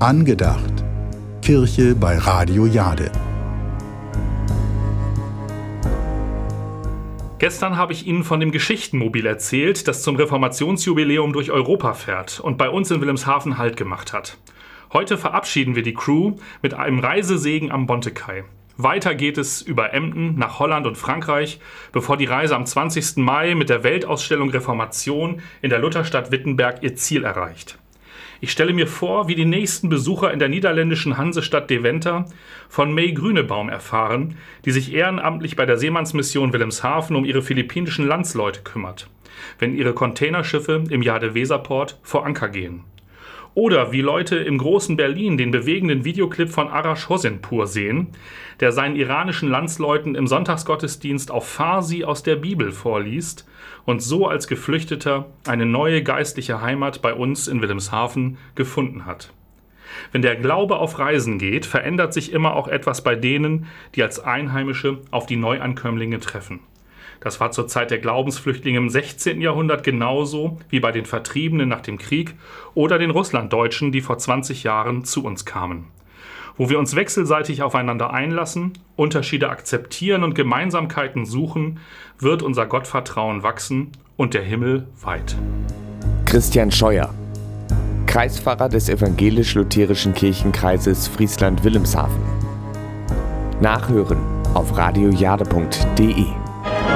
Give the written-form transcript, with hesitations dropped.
Angedacht. Kirche bei Radio Jade. Gestern habe ich Ihnen von dem Geschichtenmobil erzählt, das zum Reformationsjubiläum durch Europa fährt und bei uns in Wilhelmshaven Halt gemacht hat. Heute verabschieden wir die Crew mit einem Reisesegen am Bontekai. Weiter geht es über Emden nach Holland und Frankreich, bevor die Reise am 20. Mai mit der Weltausstellung Reformation in der Lutherstadt Wittenberg ihr Ziel erreicht. Ich stelle mir vor, wie die nächsten Besucher in der niederländischen Hansestadt Deventer von May Grünebaum erfahren, die sich ehrenamtlich bei der Seemannsmission Wilhelmshaven um ihre philippinischen Landsleute kümmert, wenn ihre Containerschiffe im Jade-Weserport vor Anker gehen. Oder wie Leute im großen Berlin den bewegenden Videoclip von Arash Hosenpur sehen, der seinen iranischen Landsleuten im Sonntagsgottesdienst auf Farsi aus der Bibel vorliest und so als Geflüchteter eine neue geistliche Heimat bei uns in Wilhelmshaven gefunden hat. Wenn der Glaube auf Reisen geht, verändert sich immer auch etwas bei denen, die als Einheimische auf die Neuankömmlinge treffen. Das war zur Zeit der Glaubensflüchtlinge im 16. Jahrhundert genauso wie bei den Vertriebenen nach dem Krieg oder den Russlanddeutschen, die vor 20 Jahren zu uns kamen. Wo wir uns wechselseitig aufeinander einlassen, Unterschiede akzeptieren und Gemeinsamkeiten suchen, wird unser Gottvertrauen wachsen und der Himmel weit. Christian Scheuer, Kreispfarrer des evangelisch-lutherischen Kirchenkreises Friesland-Wilhelmshaven. Nachhören auf radiojade.de.